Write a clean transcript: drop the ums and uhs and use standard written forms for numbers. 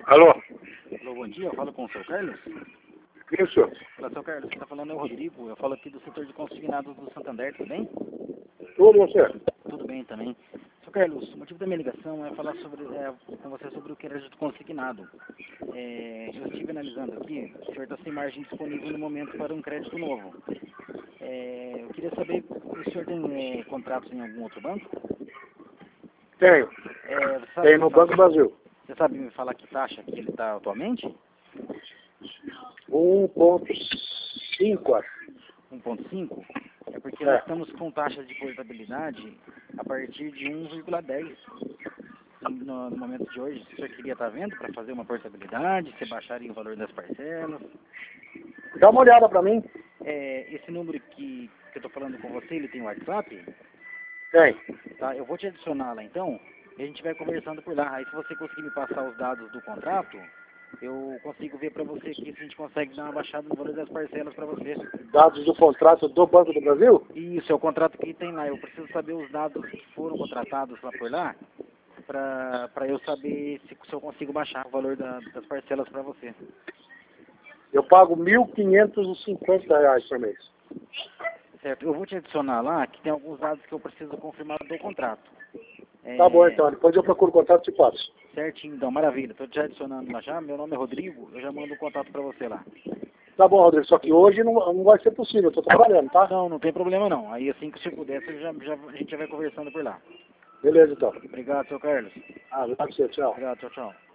Alô? Alô, bom dia, eu falo com o seu Carlos. Isso. Olá, seu Carlos, quem está falando é o Rodrigo, eu falo aqui do setor de consignados do Santander, tudo bem? Tudo você? Tudo bem também. Seu Carlos, o motivo da minha ligação é falar com você sobre o crédito consignado. Eu estive analisando aqui, o senhor está sem margem disponível no momento para um crédito novo. Eu queria saber, o senhor tem contratos em algum outro banco? Tenho. Tenho no Banco Brasil. Você sabe me falar que taxa que ele está atualmente? 1,5, acho. 1,5? É porque nós estamos com taxas de portabilidade a partir de 1,10 no momento de hoje. Se o senhor queria estar vendo para fazer uma portabilidade, você baixaria o valor das parcelas. Dá uma olhada para mim. Esse número que eu estou falando com você, ele tem WhatsApp? Tem. Tá, eu vou te adicionar lá então e a gente vai conversando por lá. Aí se você conseguir me passar os dados do contrato, eu consigo ver para você aqui se a gente consegue dar uma baixada no valor das parcelas para você. Dados do contrato do Banco do Brasil? Isso, é o contrato que tem lá. Eu preciso saber os dados que foram contratados lá por lá, para eu saber se eu consigo baixar o valor das parcelas para você. Eu pago R$ 1.550 por mês. Certo, eu vou te adicionar lá, que tem alguns dados que eu preciso confirmar do contrato. Tá bom então, depois eu procuro o contrato e te passo. Certinho, então, maravilha. Estou te adicionando lá já, meu nome é Rodrigo, eu já mando o contato para você lá. Tá bom, Rodrigo, só que hoje não vai ser possível, eu tô trabalhando, tá? Não tem problema não. Aí assim que você puder, a gente já vai conversando por lá. Beleza então. Obrigado, seu Carlos. Obrigado, tchau. Obrigado, tchau, tchau.